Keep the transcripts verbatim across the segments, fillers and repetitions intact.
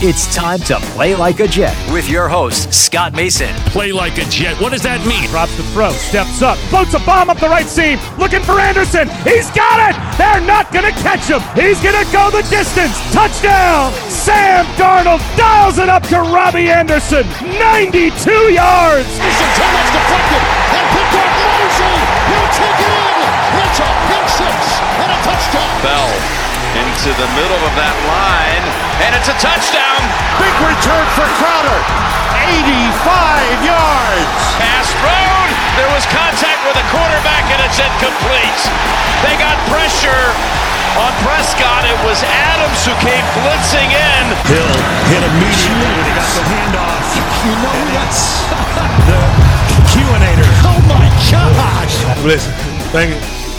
It's time to play like a Jet with your host, Scott Mason. Play like a Jet. What does that mean? Drops the throw, steps up, floats a bomb up the right seam, looking for Anderson. He's got it! They're not going to catch him. He's going to go the distance. Touchdown! Sam Darnold dials it up to Robbie Anderson. ninety-two yards! Anderson, too much deflected, and picked off Mosley. He'll take it in. It's a pick six and a touchdown. Bell into the middle of that line, and it's a touchdown. Big return for Crowder. eighty-five yards. Pass thrown. There was contact with the quarterback, and it's incomplete. They got pressure on Prescott. It was Adams who came blitzing in. Hill hit immediately when he got the handoff. You know that's The Q-inator. oh my gosh. Listen, thank you.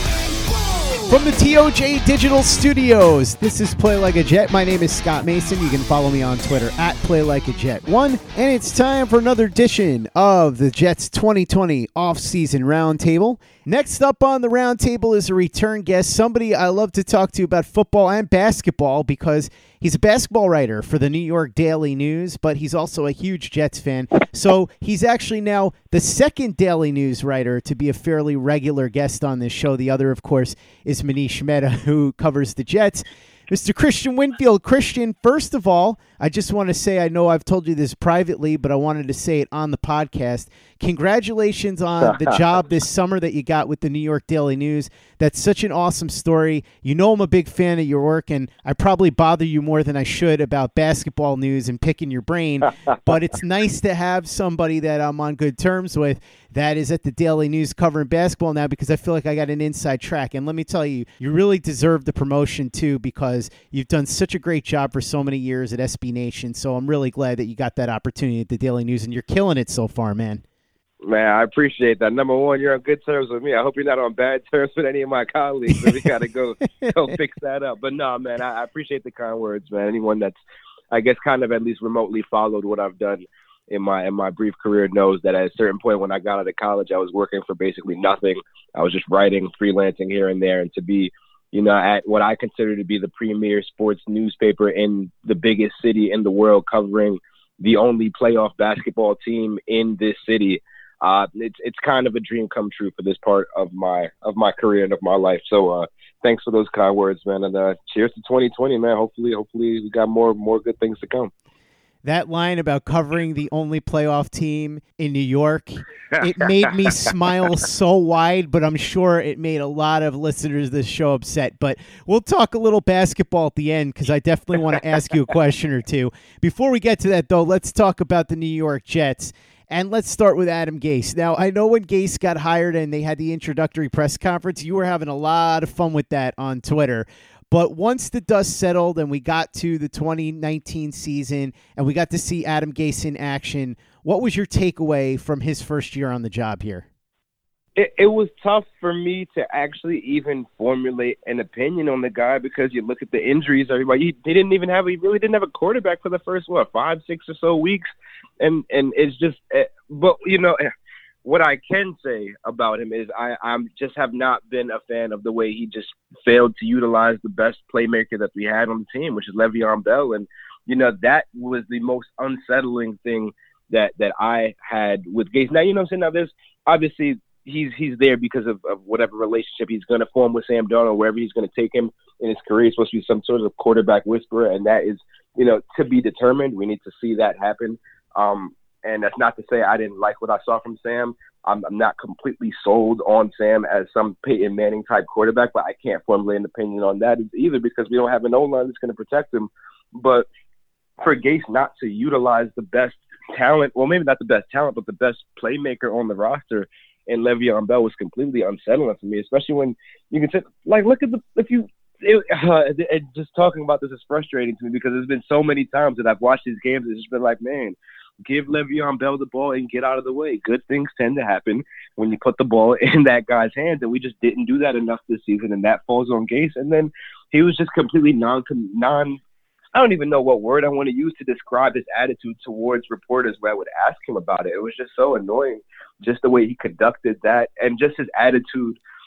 From the T O J Digital Studios, this is Play Like a Jet. My name is Scott Mason. You can follow me on Twitter at Play Like a Jet one. And it's time for another edition of the Jets twenty twenty Offseason Roundtable. Next up on the roundtable is a return guest, somebody I love to talk to about football and basketball because he's a basketball writer for the New York Daily News, but he's also a huge Jets fan. So he's actually now the second Daily News writer to be a fairly regular guest on this show. The other, of course, is Manish Mehta, who covers the Jets. Mister Christian Winfield. Christian, first of all, I just want to say, I know I've told you this privately, but I wanted to say it on the podcast. Congratulations on the job this summer that you got with the New York Daily News. That's such an awesome story. You know I'm a big fan of your work, and I probably bother you more than I should about basketball news and picking your brain, but it's nice to have somebody that I'm on good terms with that is at the Daily News covering basketball now because I feel like I got an inside track. And let me tell you, you really deserve the promotion too because you've done such a great job for so many years at S B Nation. So I'm really glad that you got that opportunity at the Daily News, and you're killing it so far, man. Man, I appreciate that. Number one, you're on good terms with me. I hope you're not on bad terms with any of my colleagues. So we got to go go fix that up. But no, man, I, I appreciate the kind words, man. Anyone that's, I guess, kind of at least remotely followed what I've done in my in my brief career knows that at a certain point when I got out of college, I was working for basically nothing. I was just writing, freelancing here and there, and to be, you know, at what I consider to be the premier sports newspaper in the biggest city in the world, covering the only playoff basketball team in this city. Uh, it's it's kind of a dream come true for this part of my of my career and of my life. So uh, thanks for those kind words, man, and uh, cheers to twenty twenty, man. Hopefully, hopefully we got more more good things to come. That line about covering the only playoff team in New York, it made me smile so wide, but I'm sure it made a lot of listeners of this show upset. But we'll talk a little basketball at the end because I definitely want to ask you a question or two. Before we get to that, though, let's talk about the New York Jets. And let's start with Adam Gase. Now, I know when Gase got hired and they had the introductory press conference, you were having a lot of fun with that on Twitter. But once the dust settled and we got to the twenty nineteen season and we got to see Adam Gase in action, what was your takeaway from his first year on the job here? It, it was tough for me to actually even formulate an opinion on the guy because you look at the injuries, everybody, he, he didn't even have, he really didn't have a quarterback for the first, what, five, six or so weeks. And, and it's just, but you know, what I can say about him is I I'm just have not been a fan of the way he just failed to utilize the best playmaker that we had on the team, which is Le'Veon Bell. And, you know, that was the most unsettling thing that, that I had with Gase. Now, you know what I'm saying? Now, there's obviously he's he's there because of, of whatever relationship he's going to form with Sam Darnold, wherever he's going to take him in his career. He's supposed to be some sort of quarterback whisperer, and that is, you know, to be determined. We need to see that happen. Um, And that's not to say I didn't like what I saw from Sam. I'm, I'm not completely sold on Sam as some Peyton Manning type quarterback, but I can't formulate an opinion on that either because we don't have an O-line that's going to protect him. But for Gase not to utilize the best talent, well, maybe not the best talent, but the best playmaker on the roster in Le'Veon Bell was completely unsettling for me, especially when you can say, like, look at the, if you, it, uh, it, just talking about this is frustrating to me because there's been so many times that I've watched these games, it's just been like, man, give Le'Veon Bell the ball and get out of the way. Good things tend to happen when you put the ball in that guy's hands, and we just didn't do that enough this season, and that falls on Gase. And then he was just completely non, non I don't even know what word I want to use to describe his attitude towards reporters where I would ask him about it. It was just so annoying, just the way he conducted that and just his attitude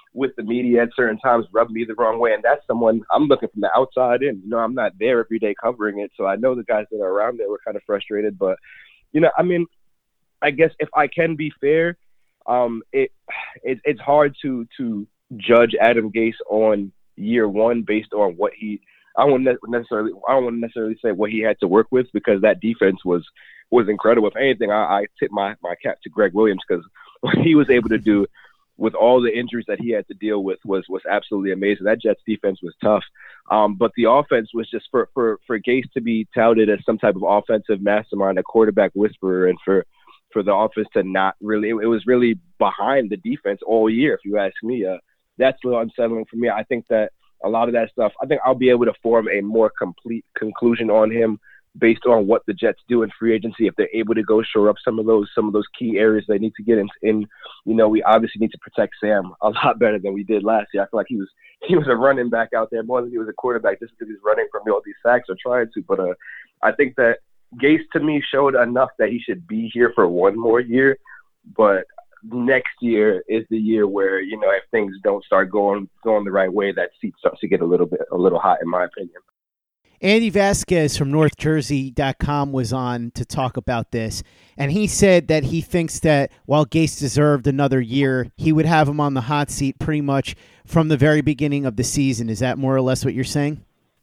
with the media at certain times rubbed me the wrong way. And that's someone I'm looking from the outside in. You know, I'm not there every day covering it. So I know the guys that are around there were kind of frustrated. But, you know, I mean, I guess if I can be fair, um, it, it it's hard to to judge Adam Gase on year one based on what he I don't necessarily I don't want to necessarily say what he had to work with, because that defense was was incredible. If anything, I, I tip my, my cap to Greg Williams, because what he was able to do with all the injuries that he had to deal with was was absolutely amazing. That Jets defense was tough. Um, but the offense was just for, for, for Gase to be touted as some type of offensive mastermind, a quarterback whisperer, and for, for the offense to not really, it, it was really behind the defense all year, if you ask me. Uh, that's a little unsettling for me. I think that a lot of that stuff, I think I'll be able to form a more complete conclusion on him based on what the Jets do in free agency. If they're able to go shore up some of those some of those key areas they need to get in, in you know, we obviously need to protect Sam a lot better than we did last year. I feel like he was he was a running back out there more than he was a quarterback, just because he's running from all these sacks or trying to. But uh, I think that Gase, to me, showed enough that he should be here for one more year. But next year is the year where, you know, if things don't start going going the right way, that seat starts to get a little bit a little hot, in my opinion. Andy Vasquez from North Jersey dot com was on to talk about this, and he said that he thinks that while Gase deserved another year, he would have him on the hot seat pretty much from the very beginning of the season. Is that more or less what you're saying?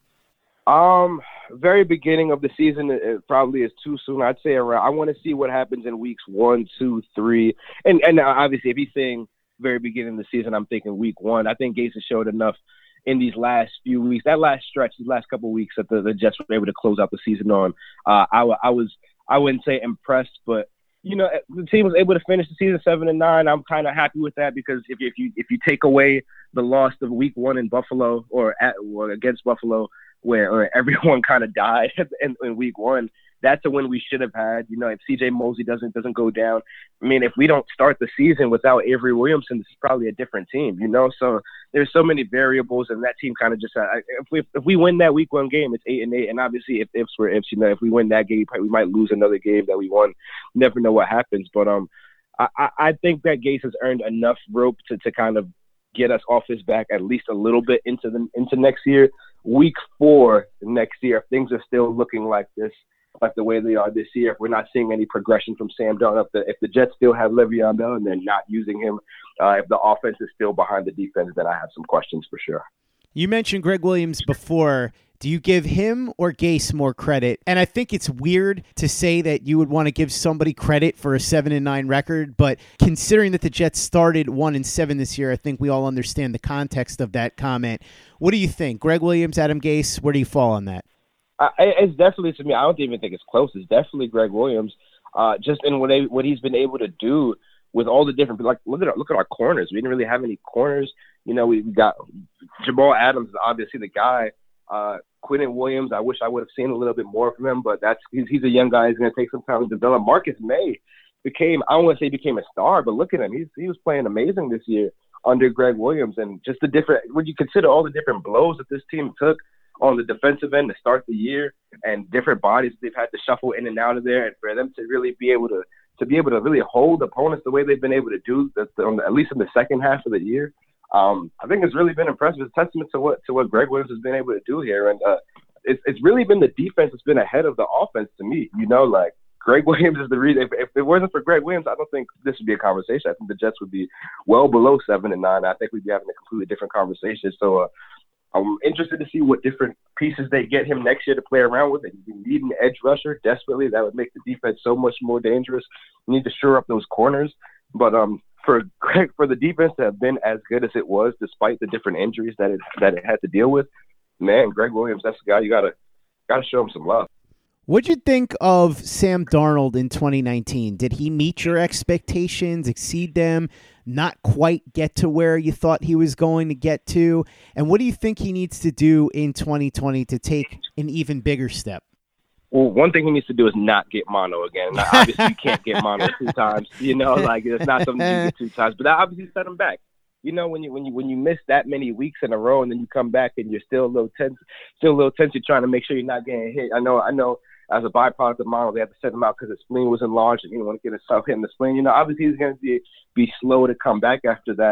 Um, very beginning of the season, it probably is too soon. I'd say around, I want to see what happens in weeks one, two, three. And, and obviously, if he's saying very beginning of the season, I'm thinking week one. I think Gase has showed enough in these last few weeks, that last stretch, these last couple of weeks that the, the Jets were able to close out the season on. Uh, I, I was, I wouldn't say impressed, but, you know, the team was able to finish the season seven and nine. I'm kind of happy with that, because if, if you if you take away the loss of week one in Buffalo or, at, or against Buffalo, where or everyone kind of died in, in week one, that's a win we should have had. You know, if C J Mosley doesn't doesn't go down, I mean, if we don't start the season without Avery Williamson, this is probably a different team, you know? So there's so many variables, and that team kind of just, uh, if we if we win that week one game, it's eight and eight. And obviously, if ifs were ifs, you know, if we win that game, we might lose another game that we won. You never know what happens. But um, I, I think that Gase has earned enough rope to, to kind of get us off his back at least a little bit into the into next year. Week four next year, if things are still looking like this, like the way they are this year, if we're not seeing any progression from Sam Darnold, if the, if the Jets still have Le'Veon Bell and they're not using him, uh, if the offense is still behind the defense, then I have some questions for sure. You mentioned Greg Williams before. Do you give him or Gase more credit? And I think it's weird to say that you would want to give somebody credit for a seven and nine record, but considering that the Jets started one and seven this year, I think we all understand the context of that comment. What do you think? Greg Williams, Adam Gase, where do you fall on that? Uh, it's definitely, to me, I don't even think it's close. It's definitely Greg Williams, uh, just in what, they, what he's been able to do with all the different, like, look at our, look at our corners. We didn't really have any corners. You know, we got Jamal Adams is obviously the guy. Uh, Quinnen Williams, I wish I would have seen a little bit more from him, but that's he's, he's a young guy. He's going to take some time to develop. Marcus May became, I don't want to say became a star, but look at him. He's, he was playing amazing this year under Greg Williams. And just the different, when you consider all the different blows that this team took on the defensive end to start the year, and different bodies they've had to shuffle in and out of there, and for them to really be able to to be able to really hold opponents the way they've been able to do, that, at least in the second half of the year, um, I think it's really been impressive. It's a testament to what to what Greg Williams has been able to do here, and uh, it's it's really been the defense that's been ahead of the offense to me. You know, like Greg Williams is the reason. If, if it wasn't for Greg Williams, I don't think this would be a conversation. I think the Jets would be well below seven and nine. I think we'd be having a completely different conversation. So. Uh, I'm interested to see what different pieces they get him next year to play around with. And you need an edge rusher desperately. That would make the defense so much more dangerous. You need to shore up those corners. But um, for Greg, for the defense to have been as good as it was, despite the different injuries that it that it had to deal with, man, Greg Williams, that's the guy you gotta gotta show him some love. What'd you think of Sam Darnold in twenty nineteen? Did he meet your expectations, exceed them, not quite get to where you thought he was going to get to? And what do you think he needs to do in twenty twenty to take an even bigger step? Well, one thing he needs to do is not get mono again. Now, obviously, you can't get mono two times. You know, like it's not something you get two times. But that obviously set him back. You know, when you when you when you miss that many weeks in a row and then you come back and you're still a little tense, still a little tense. You're trying to make sure you're not getting hit. I know, I know. As a byproduct of mono, they had to set him out because his spleen was enlarged and he didn't want to get himself hit in the spleen. You know, obviously he's going to be, be slow to come back after that.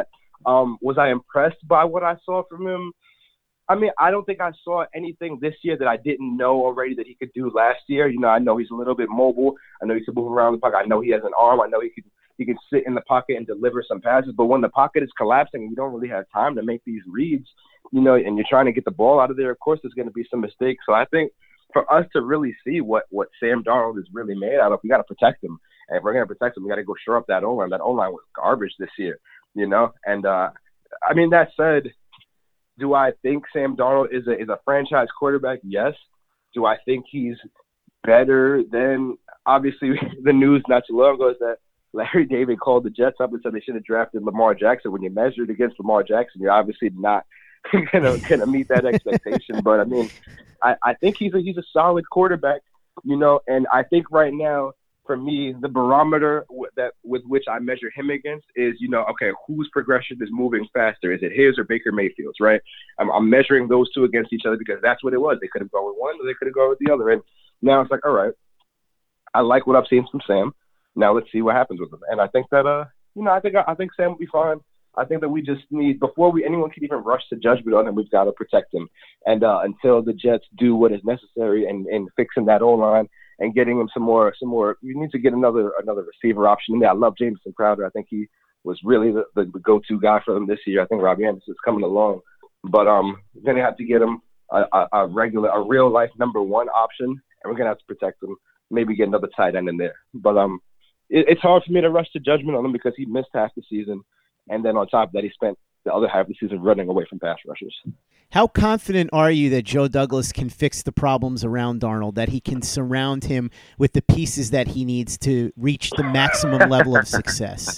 Um, was I impressed by what I saw from him? I mean, I don't think I saw anything this year that I didn't know already that he could do last year. You know, I know he's a little bit mobile. I know he can move around the pocket. I know he has an arm. I know he can he can sit in the pocket and deliver some passes. But when the pocket is collapsing and you don't really have time to make these reads, you know, and you're trying to get the ball out of there, of course there's going to be some mistakes. So I think for us to really see what, what Sam Darnold is really made out of, we got to protect him. And if we're going to protect him, we got to go shore up that O-line. That O-line was garbage this year, you know. And, uh, I mean, that said, do I think Sam Darnold is a is a franchise quarterback? Yes. Do I think he's better than – obviously the news not too long ago is that Larry David called the Jets up and said they should have drafted Lamar Jackson. When you measured against Lamar Jackson, you're obviously not gonna gonna meet that expectation. But I mean, I, I think he's a he's a solid quarterback, you know. And I think right now, for me, the barometer w- that with which I measure him against is, you know, okay, whose progression is moving faster? Is it his or Baker Mayfield's? Right? I'm, I'm measuring those two against each other because that's what it was. They could have gone with one, or they could have gone with the other. And now it's like, all right, I like what I've seen from Sam. Now let's see what happens with him. And I think that, uh, you know, I think I think Sam will be fine. I think that we just need, before we anyone can even rush to judgment on him, we've got to protect him. And uh, until the Jets do what is necessary in, in fixing that O-line and getting him some more, some more, we need to get another another receiver option in there. I love Jameson Crowder. I think he was really the, the, the go-to guy for them this year. I think Robbie Anderson's coming along. But um, we're going to have to get him a, a, a regular, a real-life number one option, and we're going to have to protect him, maybe get another tight end in there. But um. It's hard for me to rush to judgment on him because he missed half the season. And then on top of that, he spent the other half of the season running away from pass rushers. How confident are you that Joe Douglas can fix the problems around Darnold, that he can surround him with the pieces that he needs to reach the maximum level of success?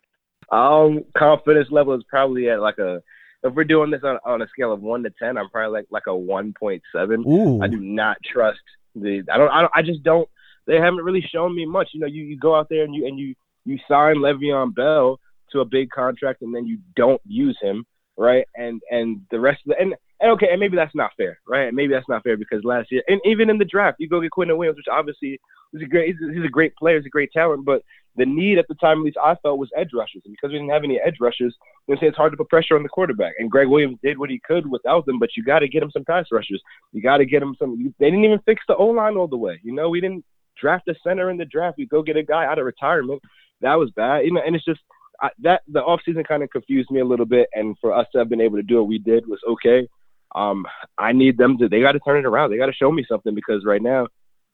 Um, confidence level is probably at like a, if we're doing this on, on a scale of one to ten, I'm probably like, like a one point seven. Ooh. I do not trust the, I don't, I don't, I just don't, they haven't really shown me much. You know, you, you go out there and you and you, you sign Le'Veon Bell to a big contract and then you don't use him, right? And and the rest of the and, and okay, and maybe that's not fair, right? Maybe that's not fair because last year, and even in the draft, you go get Quentin Williams, which obviously is a great he's, he's a great player, he's a great talent, but the need at the time, at least I felt, was edge rushers. And because we didn't have any edge rushers, you know, it's hard to put pressure on the quarterback. And Greg Williams did what he could without them, but you got to get him some pass rushers. You got to get him some. You, they didn't even fix the O-line all the way. You know, we didn't draft a center in the draft. We go get a guy out of retirement. That was bad. You know, and it's just I, that the offseason kind of confused me a little bit. And for us to have been able to do what we did was okay. Um, I need them to. They got to turn it around. They got to show me something because right now,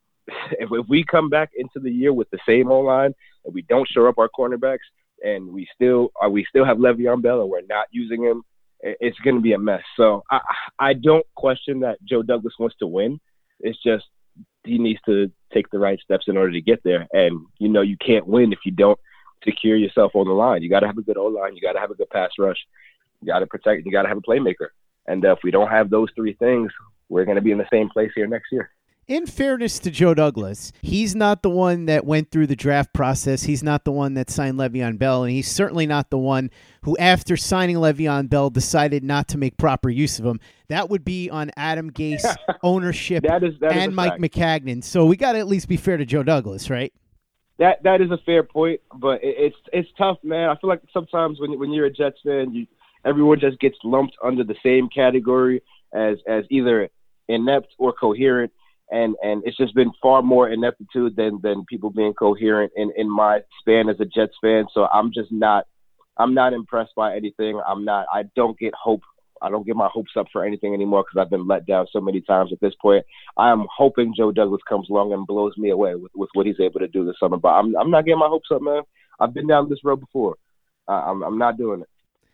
if, if we come back into the year with the same O-line and we don't show up our cornerbacks and we still are, we still have Le'Veon Bell and we're not using him, it's going to be a mess. So I, I don't question that Joe Douglas wants to win. It's just he needs to take the right steps in order to get there. And, you know, you can't win if you don't secure yourself on the line. You got to have a good O-line. You got to have a good pass rush. You got to protect. You got to have a playmaker. And uh, if we don't have those three things, we're going to be in the same place here next year. In fairness to Joe Douglas, he's not the one that went through the draft process. He's not the one that signed Le'Veon Bell, and he's certainly not the one who, after signing Le'Veon Bell, decided not to make proper use of him. That would be on Adam Gase, ownership, that is, that and Mike fact. Maccagnan. So we got to at least be fair to Joe Douglas, right? That that is a fair point, but it, it's it's tough, man. I feel like sometimes when when you're a Jets fan, you everyone just gets lumped under the same category as as either inept or coherent. And and it's just been far more ineptitude than than people being coherent in, in my span as a Jets fan. So I'm just not I'm not impressed by anything. I'm not I don't get hope. I don't get my hopes up for anything anymore because I've been let down so many times at this point. I'm hoping Joe Douglas comes along and blows me away with, with what he's able to do this summer. But I'm I'm not getting my hopes up, man. I've been down this road before. Uh, I'm I'm not doing it.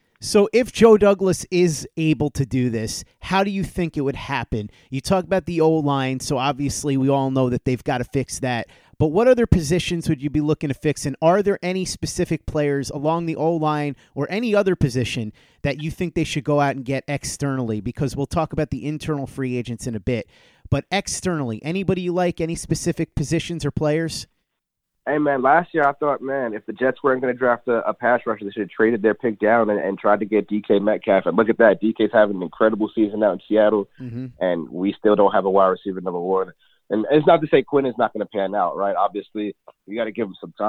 So if Joe Douglas is able to do this, how do you think it would happen? You talk about the O-line, so obviously we all know that they've got to fix that. But what other positions would you be looking to fix? And are there any specific players along the O-line or any other position that you think they should go out and get externally? Because we'll talk about the internal free agents in a bit. But externally, anybody you like, any specific positions or players? Hey, man, last year I thought, man, if the Jets weren't going to draft a, a pass rusher, they should have traded their pick down and, and tried to get D K Metcalf. And look at that. D K's having an incredible season out in Seattle, mm-hmm. and we still don't have a wide receiver number one. And it's not to say Quinn is not going to pan out, right? Obviously, you got to give him some time.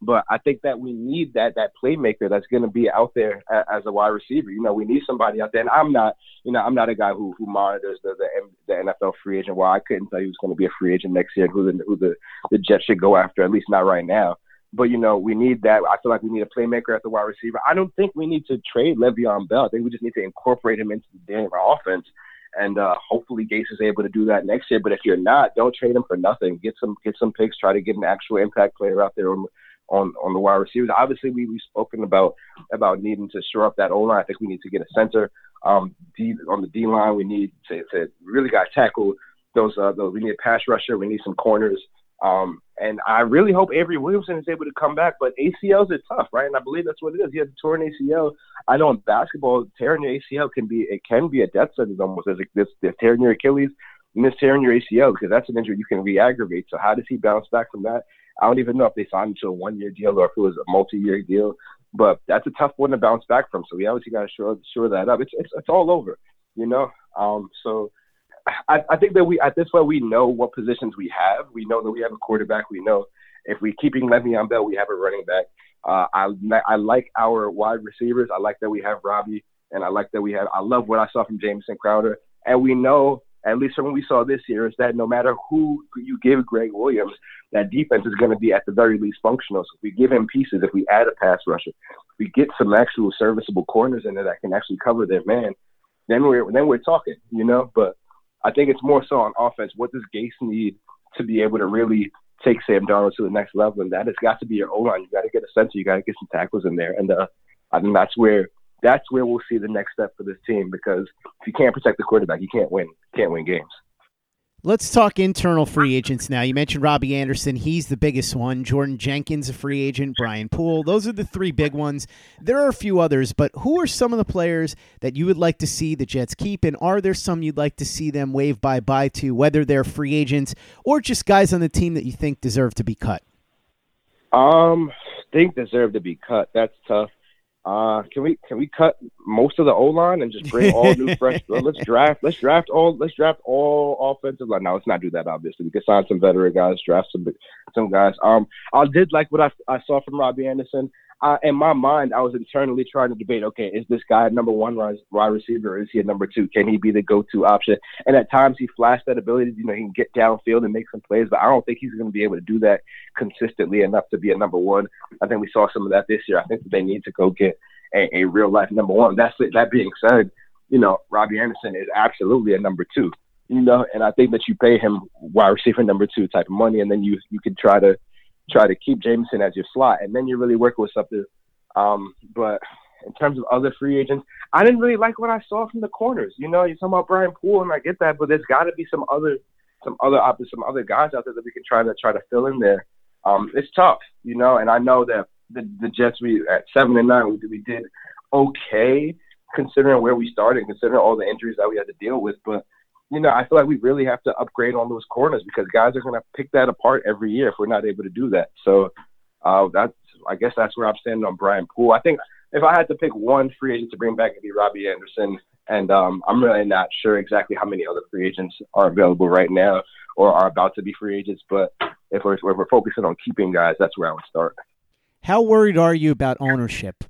But I think that we need that that playmaker that's going to be out there a, as a wide receiver. You know, we need somebody out there. And I'm not, you know, I'm not a guy who who monitors the the, the N F L free agent. Well, I couldn't tell you who's going to be a free agent next year and who the who the, the Jets should go after. At least not right now. But you know, we need that. I feel like we need a playmaker at the wide receiver. I don't think we need to trade Le'Veon Bell. I think we just need to incorporate him into the Denver offense. And uh, hopefully Gase is able to do that next year. But if you're not, don't trade him for nothing. Get some get some picks. Try to get an actual impact player out there on on, on the wide receivers. Obviously, we, we've spoken about about needing to shore up that O-line. I think we need to get a center. Um, D, on the D-line, we need to, to really got to tackle those, uh, those. We need a pass rusher. We need some corners. Um, and I really hope Avery Williamson is able to come back. But A C Ls are tough, right? And I believe that's what it is. He has a torn A C L. I know in basketball, tearing your A C L can be it can be a death sentence almost. As this, this tearing your Achilles, you miss tearing your A C L because that's an injury you can re-aggravate. So how does he bounce back from that? I don't even know if they signed him to a one-year deal or if it was a multi-year deal, but that's a tough one to bounce back from. So we obviously got to shore, shore that up. It's, it's it's all over, you know. Um, so I, I think that we at this point we know what positions we have. We know that we have a quarterback. We know if we're keeping Le'Veon Bell, we have a running back. Uh, I I like our wide receivers. I like that we have Robbie, and I like that we have. I love what I saw from Jamison Crowder, and we know. At least from what we saw this year, is that no matter who you give Greg Williams, that defense is going to be at the very least functional. So if we give him pieces, if we add a pass rusher, if we get some actual serviceable corners in there that can actually cover their man, then we're then we're talking, you know. But I think it's more so on offense. What does Gase need to be able to really take Sam Darnold to the next level? And that has got to be your O-line. You got to get a center. You got to get some tackles in there. And uh, I think that's where. That's where we'll see the next step for this team because if you can't protect the quarterback, you can't win. You can't win games. Let's talk internal free agents now. You mentioned Robbie Anderson. He's the biggest one. Jordan Jenkins, a free agent. Brian Poole. Those are the three big ones. There are a few others, but who are some of the players that you would like to see the Jets keep, and are there some you'd like to see them wave bye-bye to, whether they're free agents or just guys on the team that you think deserve to be cut? Um, think deserve to be cut. That's tough. Uh, can we can we cut most of the O-line and just bring all new fresh? Let's draft. Let's draft all. Let's draft all offensive line. Now let's not do that. Obviously, we can sign some veteran guys, draft some some guys. Um, I did like what I I saw from Robbie Anderson. Uh, in my mind, I was internally trying to debate. Okay, is this guy a number one wide receiver, or is he a number two? Can he be the go-to option? And at times, he flashed that ability. You know, he can get downfield and make some plays, but I don't think he's going to be able to do that consistently enough to be a number one. I think we saw some of that this year. I think that they need to go get a, a real-life number one. That's it. That being said, you know, Robbie Anderson is absolutely a number two. You know, and I think that you pay him wide receiver number two type of money, and then you you can try to. try to keep Jameson as your slot, and then you're really working with something. Um, but in terms of other free agents, I didn't really like what I saw from the corners. You know, you're talking about Brian Poole, and I get that, but there's got to be some other, some other, some other guys out there that we can try to try to fill in there. Um, it's tough, you know, and I know that the, the Jets, we at seven and nine, we, we did okay considering where we started, considering all the injuries that we had to deal with, but. You know, I feel like we really have to upgrade on those corners because guys are going to pick that apart every year if we're not able to do that. So uh, that's, I guess that's where I'm standing on Brian Poole. I think if I had to pick one free agent to bring back, it'd be Robbie Anderson. And um, I'm really not sure exactly how many other free agents are available right now or are about to be free agents. But if we're, if we're focusing on keeping guys, that's where I would start. How worried are you about ownership?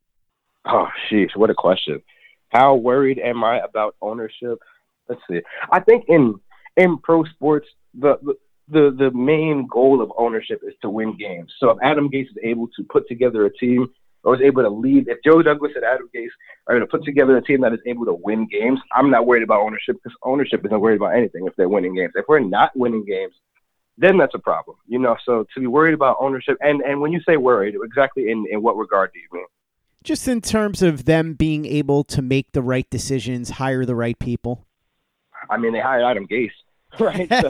Oh, sheesh, what a question. How worried am I about ownership? Let's see. I think in in pro sports, the, the the main goal of ownership is to win games. So if Adam Gase is able to put together a team or is able to lead, if Joe Douglas and Adam Gase are able to put together a team that is able to win games, I'm not worried about ownership because ownership isn't worried about anything if they're winning games. If we're not winning games, then that's a problem. You know, so to be worried about ownership, and, and when you say worried, exactly in, in what regard do you mean? Just in terms of them being able to make the right decisions, hire the right people. I mean, they hired Adam Gase, right? So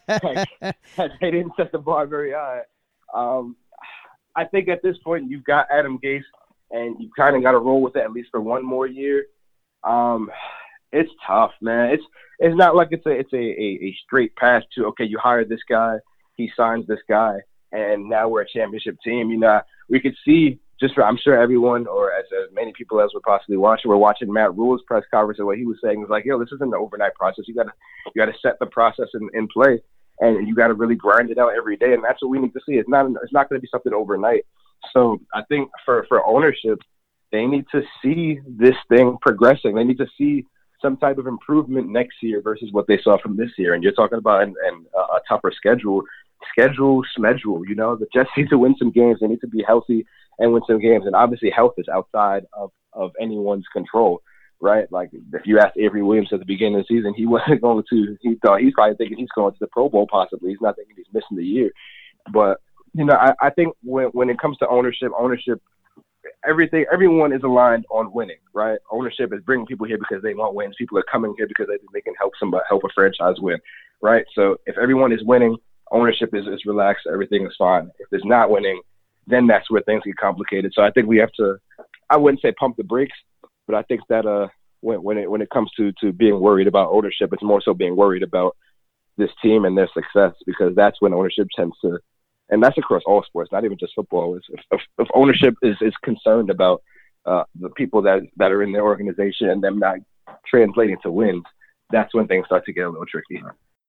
like, they didn't set the bar very high. Um, I think at this point you've got Adam Gase, and you kind of got to roll with it at least for one more year. Um, it's tough, man. It's it's not like it's a it's a, a, a straight pass to okay, you hire this guy, he signs this guy, and now we're a championship team. You know, we could see. Just for, I'm sure everyone, or as, as many people as would possibly watch, we're watching Matt Rule's press conference, and what he was saying was like, "Yo, this isn't an overnight process. You gotta, you gotta set the process in, in play." and you got to really grind it out every day. And that's what we need to see. It's not it's not going to be something overnight. So I think for, for ownership, they need to see this thing progressing. They need to see some type of improvement next year versus what they saw from this year. And you're talking about an, an, a tougher schedule, schedule, schedule. You know, the Jets need to win some games. They need to be healthy and win some games. And obviously health is outside of, of anyone's control, right? Like if you asked Avery Williams at the beginning of the season, he wasn't going to, he thought he's probably thinking he's going to the Pro Bowl possibly. He's not thinking he's missing the year. But, you know, I, I think when, when it comes to ownership, ownership, everything, everyone is aligned on winning, right? Ownership is bringing people here because they want wins. People are coming here because they think they can help somebody, help a franchise win, right? So if everyone is winning, ownership is, is relaxed, everything is fine. If it's not winning, then that's where things get complicated. So I think we have to, I wouldn't say pump the brakes, but I think that uh, when, when it when it comes to, to being worried about ownership, it's more so being worried about this team and their success, because that's when ownership tends to, and that's across all sports, not even just football. If, if, if ownership is, is concerned about uh, the people that, that are in their organization and them not translating to wins, that's when things start to get a little tricky.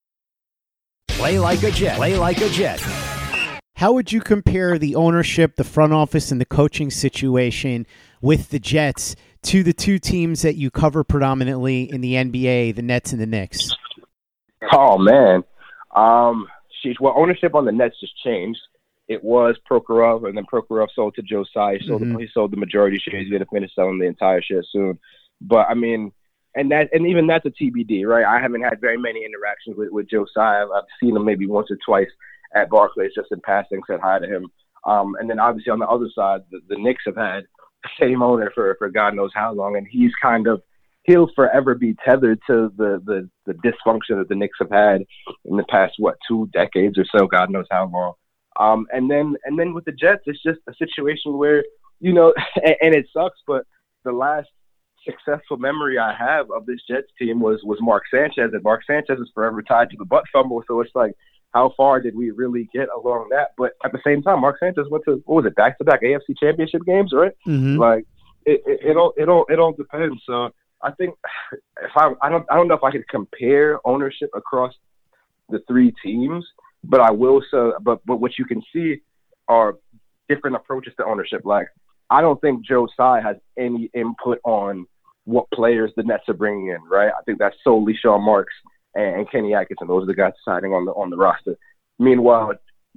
Play like a Jet. Play like a Jet. How would you compare the ownership, the front office, and the coaching situation with the Jets to the two teams that you cover predominantly in the N B A, the Nets and the Knicks? Oh, man. Um, sheesh. Well, ownership on the Nets just changed. It was Prokhorov, and then Prokhorov sold to Joe Tsai. He sold, mm-hmm. the, he sold the majority shares. He's going to finish selling the entire share soon. But, I mean, and that, and even that's a T B D, right? I haven't had very many interactions with, with Joe Tsai. I've, I've seen him maybe once or twice at Barclays, just in passing, said hi to him. Um, and then obviously on the other side, the, the Knicks have had the same owner for, for God knows how long, and he's kind of, he'll forever be tethered to the, the, the dysfunction that the Knicks have had in the past, what, two decades or so, God knows how long. Um, and then and then with the Jets, it's just a situation where, you know, and, and it sucks, but the last successful memory I have of this Jets team was was Mark Sanchez, and Mark Sanchez is forever tied to the butt fumble, so it's like, how far did we really get along that? But at the same time, Mark Sanchez went to, what was it, back-to-back A F C championship games, right? Mm-hmm. Like, it, it, it all it all it all depends. So I think if I I don't I don't know if I could compare ownership across the three teams, but I will. So, but but what you can see are different approaches to ownership. Like, I don't think Joe Tsai has any input on what players the Nets are bringing in, right? I think that's solely Sean Marks and Kenny Atkinson. Those are the guys deciding on the on the roster. Meanwhile,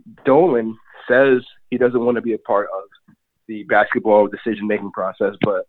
Dolan says he doesn't want to be a part of the basketball decision-making process, but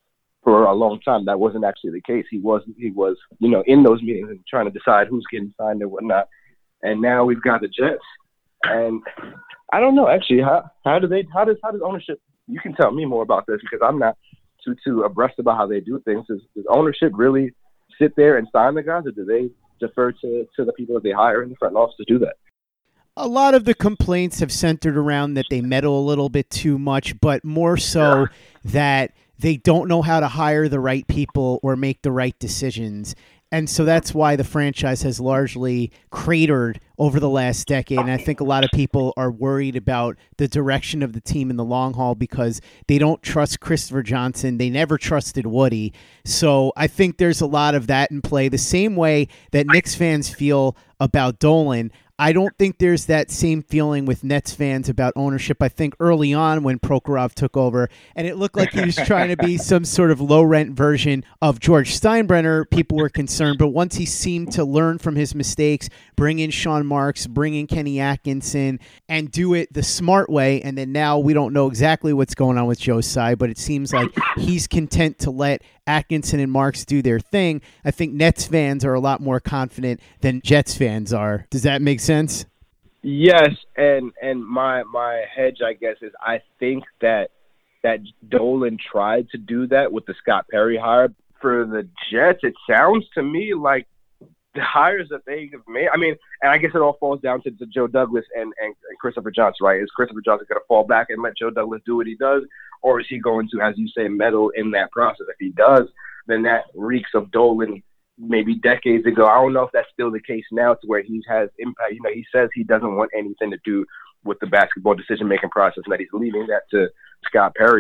for a long time that wasn't actually the case. He was he was you know in those meetings and trying to decide who's getting signed and whatnot. And now we've got the Jets, and I don't know actually how how do they how does how does ownership? You can tell me more about this because I'm not too too abreast about how they do things. Does, does ownership really sit there and sign the guys, or do they defer to, to the people that they hire in the front office to do that? A lot of the complaints have centered around that they meddle a little bit too much, but more so yeah. that they don't know how to hire the right people or make the right decisions. And so that's why the franchise has largely cratered over the last decade. And I think a lot of people are worried about the direction of the team in the long haul because they don't trust Christopher Johnson. They never trusted Woody. So I think there's a lot of that in play. The same way that Knicks fans feel about Dolan, I don't think there's that same feeling with Nets fans about ownership. I think early on when Prokhorov took over, and it looked like he was trying to be some sort of low-rent version of George Steinbrenner, people were concerned. But once he seemed to learn from his mistakes, bring in Sean Marks, bring in Kenny Atkinson, and do it the smart way, and then now we don't know exactly what's going on with Joe Tsai, but it seems like he's content to let Atkinson and Marks do their thing. I think Nets fans are a lot more confident than Jets fans are. Does that make sense? Yes, and and my my hedge, I guess, is I think that that Dolan tried to do that with the Scott Perry hire. For the Jets, it sounds to me like the hires that they have made. I mean, and I guess it all falls down to, to Joe Douglas and, and, and Christopher Johnson, right? Is Christopher Johnson going to fall back and let Joe Douglas do what he does? Or is he going to, as you say, meddle in that process? If he does, then that reeks of Dolan maybe decades ago. I don't know if that's still the case now to where he has impact. You know, he says he doesn't want anything to do with the basketball decision-making process and that he's leaving that to Scott Perry.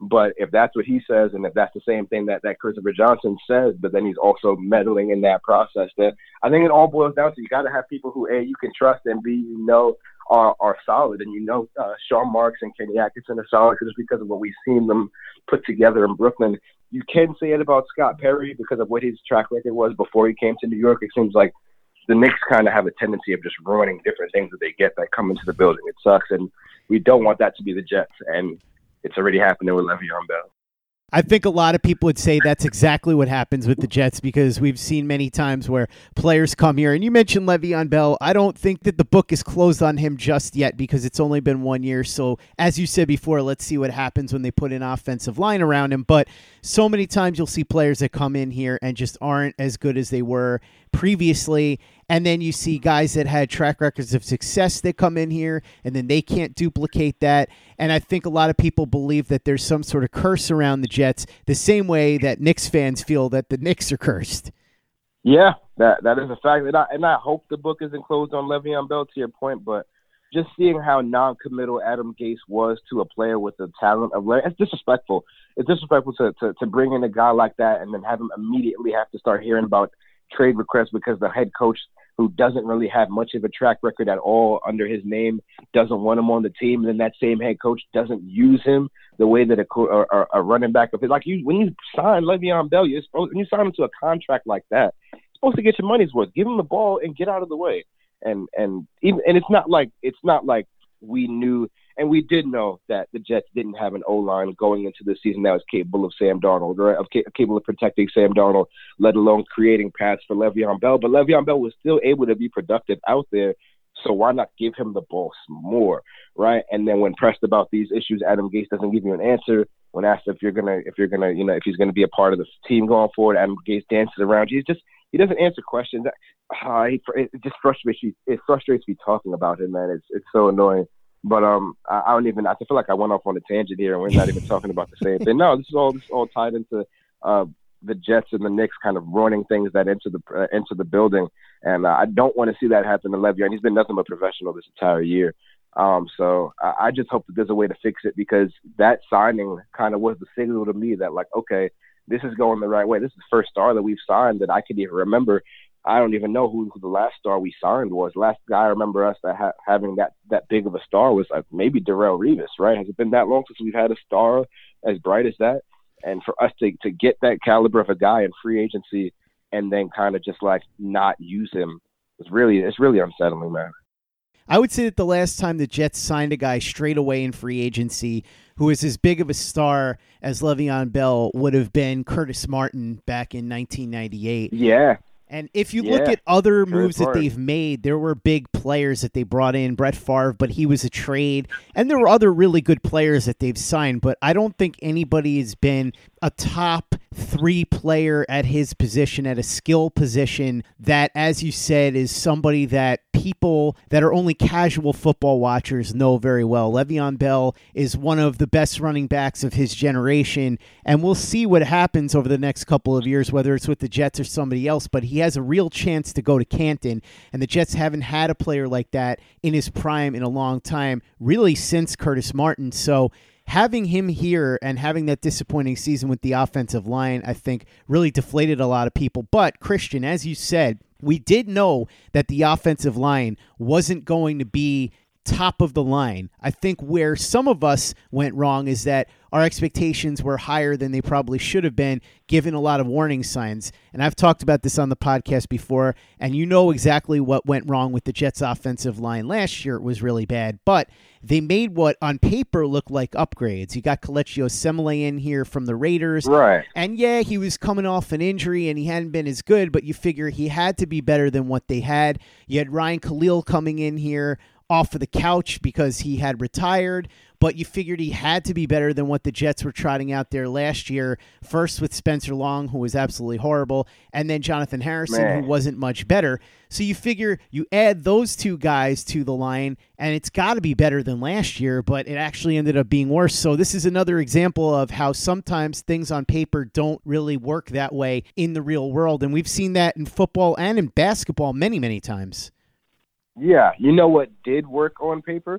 But if that's what he says, and if that's the same thing that, that Christopher Johnson says, but then he's also meddling in that process, then I think it all boils down to you got to have people who, A, you can trust, and B, you know, are, are solid. And you know uh, Sean Marks and Kenny Atkinson are solid just because of what we've seen them put together in Brooklyn. You can say it about Scott Perry because of what his track record was before he came to New York. It seems like the Knicks kind of have a tendency of just ruining different things that they get that come into the building. It sucks, and we don't want that to be the Jets, and it's already happening with Le'Veon Bell. I think a lot of people would say that's exactly what happens with the Jets because we've seen many times where players come here. And you mentioned Le'Veon Bell. I don't think that the book is closed on him just yet because it's only been one year. So as you said before, let's see what happens when they put an offensive line around him. But so many times you'll see players that come in here and just aren't as good as they were previously. And then you see guys that had track records of success that come in here, and then they can't duplicate that. And I think a lot of people believe that there's some sort of curse around the Jets, the same way that Knicks fans feel that the Knicks are cursed. Yeah, that that is a fact. And I, and I hope the book isn't closed on Le'Veon Bell, to your point, but just seeing how non-committal Adam Gase was to a player with the talent of Larry, it's disrespectful. It's disrespectful to, to, to bring in a guy like that and then have him immediately have to start hearing about trade requests because the head coach, who doesn't really have much of a track record at all under his name, doesn't want him on the team, and then that same head coach doesn't use him the way that a, a, a running back of his. Like you, when you sign Le'Veon Bell, you're supposed, when you sign him to a contract like that, you're supposed to get your money's worth. Give him the ball and get out of the way. And and even and it's not like it's not like we knew. And we did know that the Jets didn't have an O-line going into the season that was capable of Sam Darnold, right? Of capable of protecting Sam Darnold, let alone creating paths for Le'Veon Bell. But Le'Veon Bell was still able to be productive out there, so why not give him the ball some more, right? And then when pressed about these issues, Adam Gase doesn't give you an answer. When asked if you're gonna, if you're gonna, you know, if he's gonna be a part of the team going forward, Adam Gase dances around. He's just he doesn't answer questions. Uh, he, it just frustrates me. It frustrates me talking about him, man. It's it's so annoying. But um, I, I don't even. I feel like I went off on a tangent here, and we're not even talking about the same thing. No, this is all this is all tied into uh, the Jets and the Knicks kind of running things that into the uh, into the building, and uh, I don't want to see that happen to Le'Veon. He's been nothing but professional this entire year. Um, so I, I just hope that there's a way to fix it because that signing kind of was the signal to me that like, okay, this is going the right way. This is the first star that we've signed that I could even remember. I don't even know who, who the last star we signed was. Last guy I remember us that ha- having that, that big of a star was like maybe Darrelle Revis, right? Has it been that long since we've had a star as bright as that? And for us to, to get that caliber of a guy in free agency and then kind of just like not use him, it's really it's really unsettling, man. I would say that the last time the Jets signed a guy straight away in free agency who was as big of a star as Le'Veon Bell would have been Curtis Martin back in nineteen ninety-eight. Yeah. And if you yeah, look at other sure moves that they've made, there were big players that they brought in. Brett Favre, but he was a trade. And there were other really good players that they've signed. But I don't think anybody has been a top three player at his position, at a skill position that, as you said, is somebody that people that are only casual football watchers know very well. Le'Veon Bell is one of the best running backs of his generation, and we'll see what happens over the next couple of years, whether it's with the Jets or somebody else, but he has a real chance to go to Canton, and the Jets haven't had a player like that in his prime in a long time, really since Curtis Martin. So having him here and having that disappointing season with the offensive line, I think, really deflated a lot of people. But, Christian, as you said, we did know that the offensive line wasn't going to be top of the line. I think where some of us went wrong is that our expectations were higher than they probably should have been, given a lot of warning signs. And I've talked about this on the podcast before, and you know exactly what went wrong with the Jets' offensive line last year. It was really bad, but they made what on paper looked like upgrades. You got Kelechi Osemele in here from the Raiders. Right. And yeah, he was coming off an injury and he hadn't been as good, but you figure he had to be better than what they had. You had Ryan Khalil coming in here off of the couch because he had retired, but you figured he had to be better than what the Jets were trotting out there last year, first with Spencer Long, who was absolutely horrible, and then Jonathan Harrison, Man. who wasn't much better. So you figure you add those two guys to the line, and it's got to be better than last year, but it actually ended up being worse. So this is another example of how sometimes things on paper don't really work that way in the real world, and we've seen that in football and in basketball many, many times. Yeah, you know what did work on paper?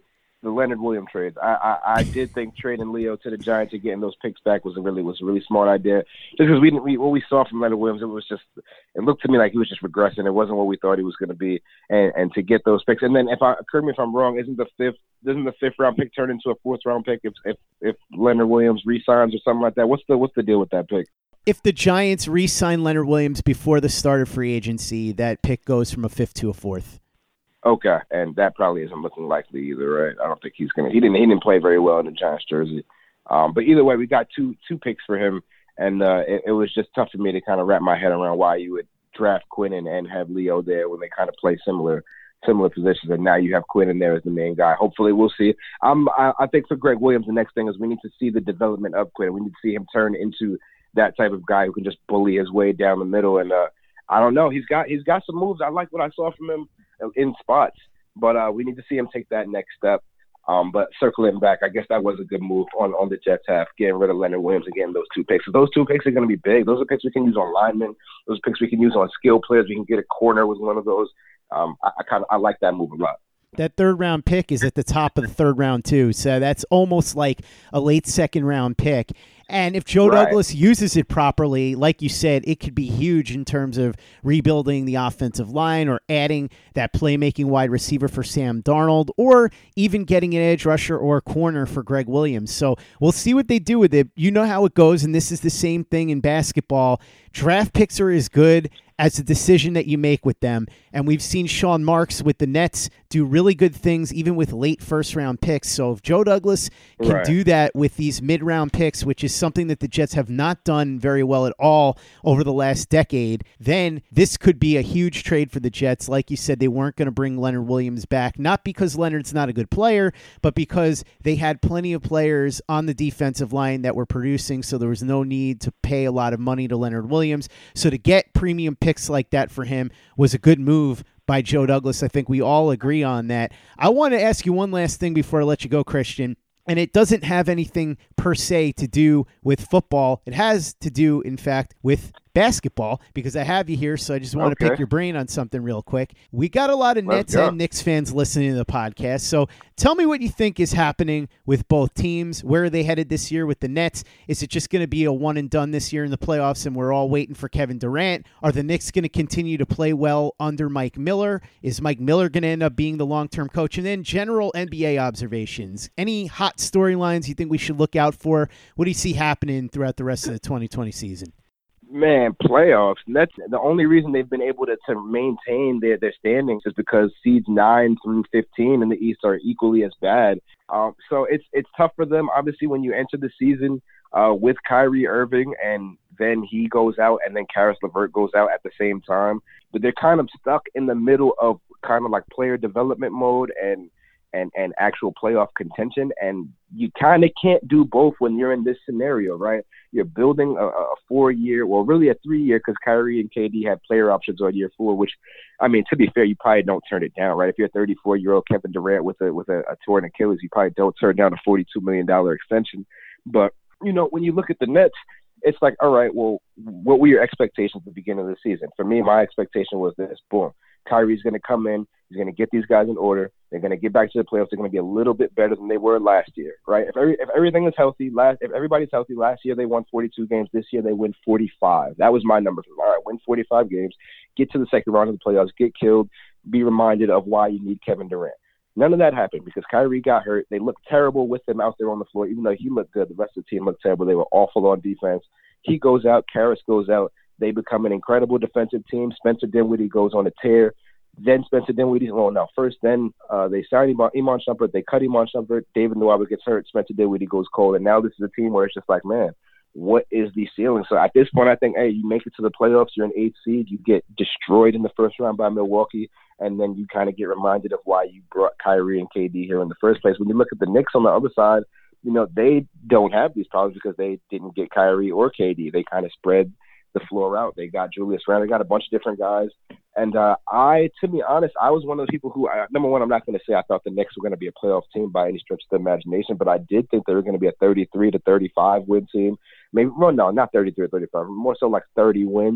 the Leonard Williams trades. I, I, I did think trading Leo to the Giants and getting those picks back was a really was a really smart idea. Just because we didn't we, what we saw from Leonard Williams, it was just it looked to me like he was just regressing. It wasn't what we thought he was going to be. And and to get those picks, and then if I correct me if I'm wrong, isn't the fifth doesn't the fifth round pick turn into a fourth round pick if if, if Leonard Williams re-signs or something like that? What's the what's the deal with that pick? If the Giants re-sign Leonard Williams before the start of free agency, that pick goes from a fifth to a fourth. Okay, and that probably isn't looking likely either, right? I don't think he's gonna. He didn't. He didn't play very well in the Giants jersey. Um, but either way, we got two two picks for him, and uh, it, it was just tough for me to kind of wrap my head around why you would draft Quinn and, and have Leo there when they kind of play similar similar positions, and now you have Quinn in there as the main guy. Hopefully, we'll see. Um, I, I think for Greg Williams, the next thing is we need to see the development of Quinn. We need to see him turn into that type of guy who can just bully his way down the middle. And uh, I don't know. He's got he's got some moves. I like what I saw from him in spots, but uh, we need to see him take that next step. Um, but circling back, I guess that was a good move on, on the Jets half, getting rid of Leonard Williams and getting those two picks. So those two picks are going to be big. Those are picks we can use on linemen. Those are picks we can use on skill players. We can get a corner with one of those. Um, I, I kind of I like that move a lot. That third round pick is at the top of the third round too, so that's almost like a late second round pick. And if Joe Right. Douglas uses it properly, like you said, it could be huge in terms of rebuilding the offensive line or adding that playmaking wide receiver for Sam Darnold or even getting an edge rusher or a corner for Greg Williams. So we'll see what they do with it. You know how it goes, and this is the same thing in basketball. Draft picks are as good as the decision that you make with them. And we've seen Sean Marks with the Nets do really good things even with late first-round picks. So if Joe Douglas can Right. do that with these mid-round picks, which is something that the Jets have not done very well at all over the last decade, then this could be a huge trade for the Jets. Like you said, they weren't going to bring Leonard Williams back, not because Leonard's not a good player, but because they had plenty of players on the defensive line that were producing, so there was no need to pay a lot of money to Leonard Williams. So to get premium picks like that for him was a good move by Joe Douglas. I think we all agree on that. I want to ask you one last thing before I let you go, Christian. And it doesn't have anything per se to do with football. It has to do, in fact, with basketball, because I have you here, so I just want Okay. to pick your brain on something real quick. We got a lot of Let's Nets go. and Knicks fans listening to the podcast, so tell me what you think is happening with both teams. Where are they headed this year with the Nets? Is it just going to be a one and done this year in the playoffs and we're all waiting for Kevin Durant? Are the Knicks going to continue to play well under Mike Miller? Is Mike Miller going to end up being the long-term coach? And then general N B A observations. Any hot storylines you think we should look out for? What do you see happening throughout the rest of the twenty twenty season? Man, playoffs. That's the only reason they've been able to, to maintain their, their standings is because seeds nine through fifteen in the East are equally as bad. Um, so it's it's tough for them. Obviously, when you enter the season uh, with Kyrie Irving and then he goes out and then Karis LeVert goes out at the same time, but they're kind of stuck in the middle of kind of like player development mode and and, and actual playoff contention. And you kind of can't do both when you're in this scenario, right? You're building a, a four-year, well, really a three-year, because Kyrie and K D have player options on year four, which, I mean, to be fair, you probably don't turn it down, right? If you're a thirty-four-year-old Kevin Durant with a with a, a torn Achilles, you probably don't turn down a forty-two million dollars extension. But, you know, when you look at the Nets, it's like, all right, well, what were your expectations at the beginning of the season? For me, my expectation was this, boom, Kyrie's going to come in, he's going to get these guys in order, they're going to get back to the playoffs, they're going to be a little bit better than they were last year, right? If every, if everything is healthy, last if everybody's healthy, last year they won forty-two games, this year they win forty-five. That was my number for them. All right, win forty-five games, get to the second round of the playoffs, get killed, be reminded of why you need Kevin Durant. None of that happened because Kyrie got hurt. They looked terrible with him out there on the floor. Even though he looked good, the rest of the team looked terrible. They were awful on defense. He goes out, Karis goes out. They become an incredible defensive team. Spencer Dinwiddie goes on a tear. Then Spencer Dinwiddie, well, no, first then uh, they signed Iman, Iman Shumpert. They cut Iman Shumpert. David Nwaba gets hurt. Spencer Dinwiddie goes cold. And now this is a team where it's just like, man, what is the ceiling? So at this point, I think, hey, you make it to the playoffs, you're an eighth seed, you get destroyed in the first round by Milwaukee, and then you kind of get reminded of why you brought Kyrie and K D here in the first place. When you look at the Knicks on the other side, you know, they don't have these problems because they didn't get Kyrie or K D. They kind of spread the floor out. They got Julius Randle. They got a bunch of different guys. And uh, I, to be honest, I was one of those people who, I, number one, I'm not going to say I thought the Knicks were going to be a playoff team by any stretch of the imagination, but I did think they were going to be a thirty-three to thirty-five win team. Maybe, well, no, not thirty-three to thirty-five, more so like thirty wins.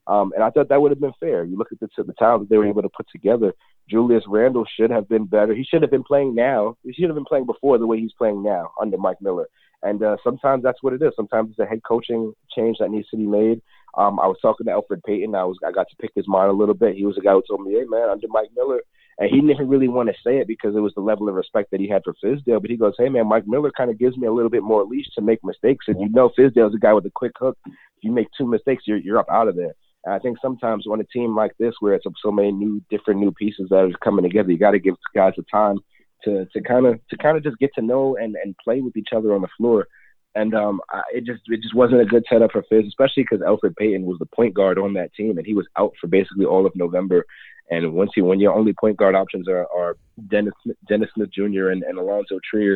Um, and I thought that would have been fair. You look at the, the talent that they were able to put together. Julius Randle should have been better. He should have been playing now. He should have been playing before the way he's playing now under Mike Miller. And uh, sometimes that's what it is. Sometimes it's a head coaching change that needs to be made. Um, I was talking to Elfrid Payton. I was I got to pick his mind a little bit. He was a guy who told me, hey, man, under Mike Miller. And he didn't really want to say it because it was the level of respect that he had for Fizdale. But he goes, hey, man, Mike Miller kind of gives me a little bit more leash to make mistakes. And you know Fizdale's a guy with a quick hook. If you make two mistakes, you're you're up out of there. And I think sometimes on a team like this where it's so many new, different new pieces that are coming together, you got to give guys the time to to kind of to kind of just get to know and, and play with each other on the floor. And um, I, it just it just wasn't a good setup for Fizz, especially because Elfrid Payton was the point guard on that team, and he was out for basically all of November. And once you when your only point guard options are, are Dennis Dennis Smith Junior and, and Alonzo Trier,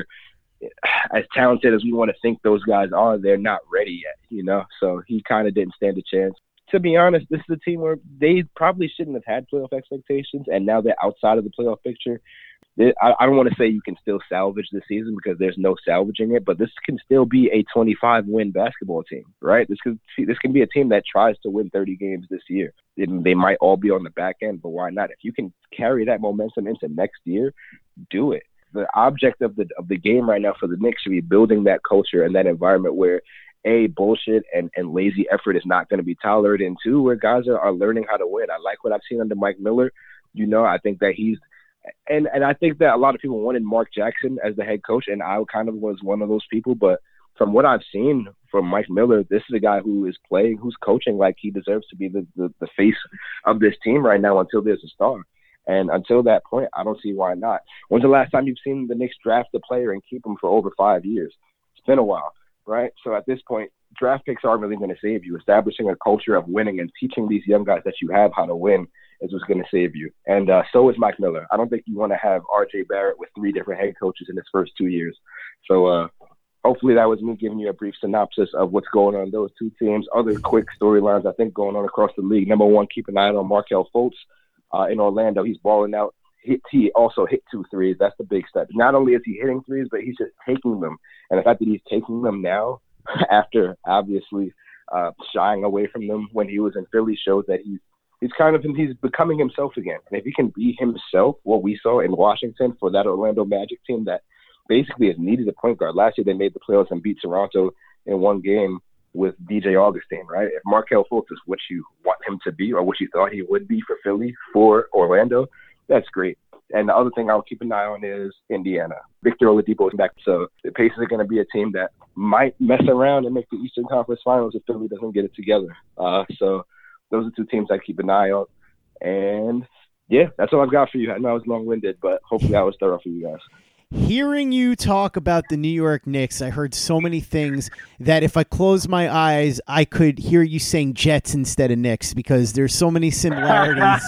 as talented as we want to think those guys are, they're not ready yet, you know. So he kind of didn't stand a chance. To be honest, this is a team where they probably shouldn't have had playoff expectations, and now they're outside of the playoff picture. I, I don't want to say you can still salvage the season because there's no salvaging it, but this can still be a twenty-five win basketball team, right? This could this can be a team that tries to win thirty games this year. It, they might all be on the back end, but why not? If you can carry that momentum into next year, do it. The object of the of the game right now for the Knicks should be building that culture and that environment where A, bullshit and, and lazy effort is not going to be tolerated, and two, where guys are, are learning how to win. I like what I've seen under Mike Miller. You know, I think that he's and and I think that a lot of people wanted Mark Jackson as the head coach, and I kind of was one of those people. But from what I've seen from Mike Miller, this is a guy who is playing, who's coaching like he deserves to be the, the, the face of this team right now until there's a star. And until that point, I don't see why not. When's the last time you've seen the Knicks draft a player and keep him for over five years? It's been a while, right? So at this point, draft picks aren't really going to save you. Establishing a culture of winning and teaching these young guys that you have how to win is what's going to save you. And uh, so is Mike Miller. I don't think you want to have R J Barrett with three different head coaches in his first two years. So uh, hopefully that was me giving you a brief synopsis of what's going on in those two teams. Other quick storylines, I think, going on across the league. Number one, keep an eye on Markelle Fultz uh, in Orlando. He's balling out. He, he also hit two threes. That's the big step. Not only is he hitting threes, but he's just taking them. And the fact that he's taking them now after obviously uh, shying away from them when he was in Philly shows that he's he's kind of he's becoming himself again. And if he can be himself, what we saw in Washington for that Orlando Magic team that basically has needed a point guard. Last year they made the playoffs and beat Toronto in one game with D J Augustine, right? If Markelle Fultz is what you want him to be or what you thought he would be for Philly, for Orlando, that's great. And the other thing I'll keep an eye on is Indiana. Victor Oladipo is back. So the Pacers are going to be a team that might mess around and make the Eastern Conference Finals if Philly doesn't get it together. Uh, so those are two teams I keep an eye on. And, yeah, that's all I've got for you. I know I was long-winded, but hopefully I was thorough for you guys. Hearing you talk about the New York Knicks, I heard so many things that if I close my eyes, I could hear you saying Jets instead of Knicks because there's so many similarities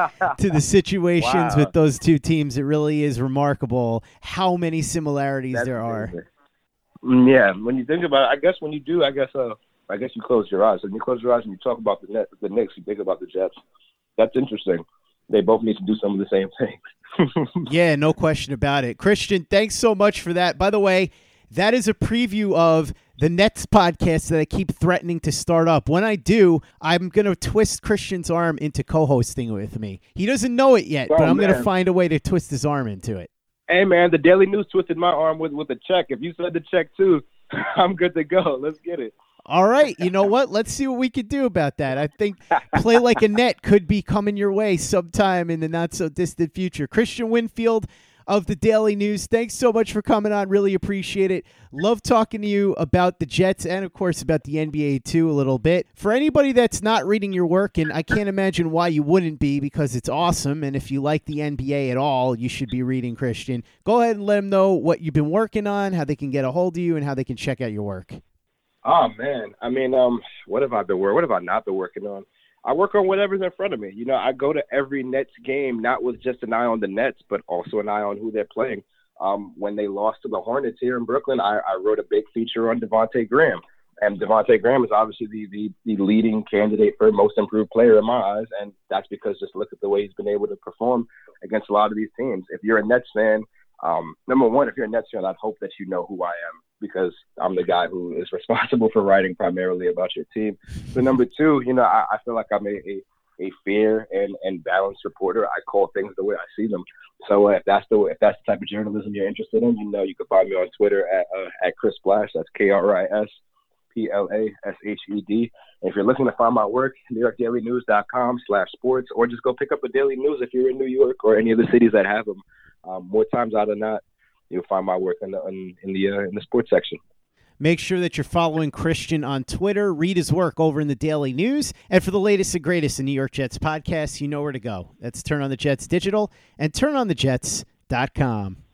to the situations wow. with those two teams. It really is remarkable how many similarities That's there amazing. are. Yeah, when you think about it, I guess when you do, I guess uh, I guess you close your eyes. When you close your eyes and you talk about the, Net, the Knicks, you think about the Jets. That's interesting. They both need to do some of the same things. Yeah, no question about it. Christian, thanks so much for that. By the way, that is a preview of the Nets podcast that I keep threatening to start up. When I do, I'm going to twist Christian's arm into co-hosting with me. He doesn't know it yet, oh, but I'm going to find a way to twist his arm into it. Hey, man, the Daily News twisted my arm with, with a check. If you said the check, too, I'm good to go. Let's get it. All right. You know what? Let's see what we can do about that. I think Play Like a Net could be coming your way sometime in the not-so-distant future. Christian Winfield of the Daily News, thanks so much for coming on. Really appreciate it. Love talking to you about the Jets and, of course, about the N B A, too, a little bit. For anybody that's not reading your work, and I can't imagine why you wouldn't be because it's awesome, and if you like the N B A at all, you should be reading Christian. Go ahead and let them know what you've been working on, how they can get a hold of you, and how they can check out your work. Oh, man. I mean, um, what have I been working? What have I not been working on? I work on whatever's in front of me. You know, I go to every Nets game, not with just an eye on the Nets, but also an eye on who they're playing. Um, when they lost to the Hornets here in Brooklyn, I, I wrote a big feature on Devontae Graham. And Devontae Graham is obviously the, the, the leading candidate for most improved player in my eyes. And that's because just look at the way he's been able to perform against a lot of these teams. If you're a Nets fan, um, number one, if you're a Nets fan, I'd hope that you know who I am. because I'm the guy who is responsible for writing primarily about your team. So number two, you know, I, I feel like I'm a, a, a fair and, and balanced reporter. I call things the way I see them. So uh, if that's the if that's the type of journalism you're interested in, you know, you can find me on Twitter at uh, at Chris Splash. That's K R I S P L A S H E D. And if you're looking to find my work, New York Daily News dot com slash sports, or just go pick up a Daily News if you're in New York or any of the cities that have them. Um, more times out than not, you'll find my work in the in, in the uh, in the sports section. Make sure that you're following Christian on Twitter. Read his work over in the Daily News. And for the latest and greatest in New York Jets podcasts, you know where to go. That's Turn on the Jets Digital and turn on the jets dot com.